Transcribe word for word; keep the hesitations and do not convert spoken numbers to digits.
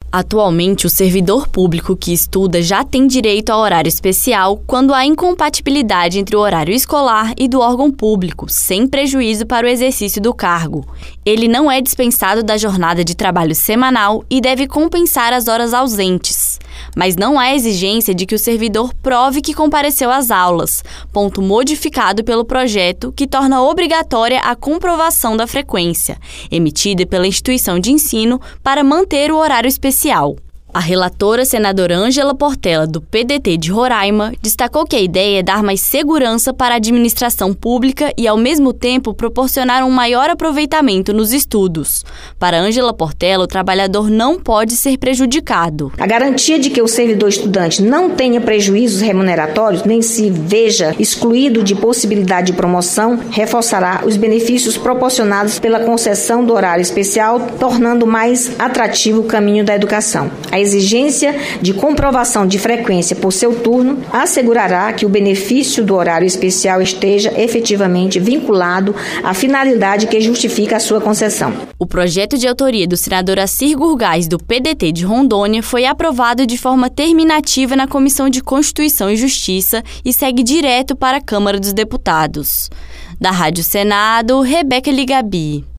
Atualmente, o servidor público que estuda já tem direito ao horário especial quando há incompatibilidade entre o horário escolar e do órgão público, sem prejuízo para o exercício do cargo. Ele não é dispensado da jornada de trabalho semanal e deve compensar as horas ausentes. Mas não há exigência de que o servidor prove que compareceu às aulas, ponto modificado pelo projeto que torna obrigatória a comprovação da frequência, emitida pela instituição de ensino para manter o horário especial. A relatora senadora Ângela Portela, do P D T de Roraima, destacou que a ideia é dar mais segurança para a administração pública e, ao mesmo tempo, proporcionar um maior aproveitamento nos estudos. Para Ângela Portela, o trabalhador não pode ser prejudicado. A garantia de que o servidor estudante não tenha prejuízos remuneratórios, nem se veja excluído de possibilidade de promoção, reforçará os benefícios proporcionados pela concessão do horário especial, tornando mais atrativo o caminho da educação. A exigência de comprovação de frequência por seu turno assegurará que o benefício do horário especial esteja efetivamente vinculado à finalidade que justifica a sua concessão. O projeto de autoria do senador Assir Gurgás, do P D T de Rondônia, foi aprovado de forma terminativa na Comissão de Constituição e Justiça e segue direto para a Câmara dos Deputados. Da Rádio Senado, Rebeca Ligabi.